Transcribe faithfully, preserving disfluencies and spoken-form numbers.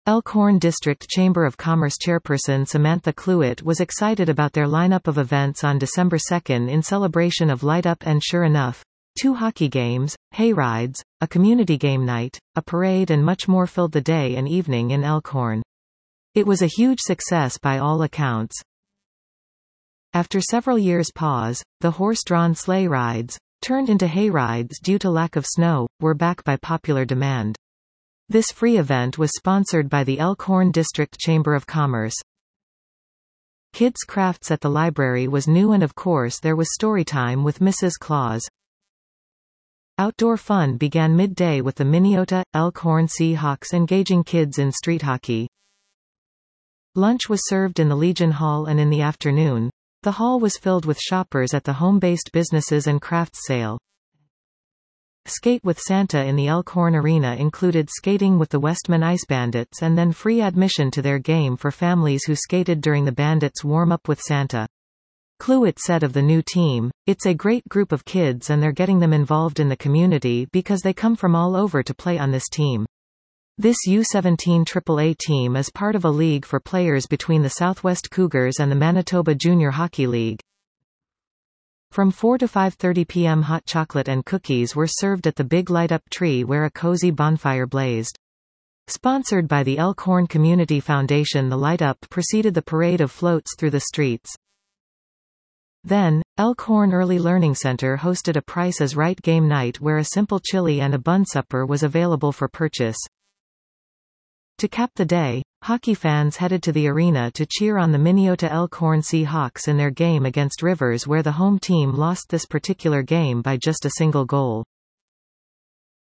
Elkhorn District Chamber of Commerce chairperson Samantha Cluett was excited about their lineup of events on December second in celebration of Light Up, and sure enough, two hockey games, hay rides, a community game night, a parade and much more filled the day and evening in Elkhorn. It was a huge success by all accounts. After several years' pause, the horse-drawn sleigh rides, turned into hay rides due to lack of snow, were back by popular demand. This free event was sponsored by the Elkhorn District Chamber of Commerce. Kids' crafts at the library was new, and of course there was storytime with Missus Claus. Outdoor fun began midday with the Minneota, Elkhorn Seahawks engaging kids in street hockey. Lunch was served in the Legion Hall, and in the afternoon, the hall was filled with shoppers at the home-based businesses and crafts sale. Skate with Santa in the Elkhorn Arena included skating with the Westman Ice Bandits and then free admission to their game for families who skated during the Bandits' warm-up with Santa. Cluett said of the new team, "It's a great group of kids and they're getting them involved in the community because they come from all over to play on this team. This U seventeen triple A team is part of a league for players between the Southwest Cougars and the Manitoba Junior Hockey League." From four to five thirty p m hot chocolate and cookies were served at the big light-up tree where a cozy bonfire blazed. Sponsored by the Elkhorn Community Foundation, the light-up preceded the parade of floats through the streets. Then, Elkhorn Early Learning Center hosted a Price is Right game night where a simple chili and a bun supper was available for purchase. To cap the day, hockey fans headed to the arena to cheer on the Minneota Elkhorn Seahawks in their game against Rivers, where the home team lost this particular game by just a single goal.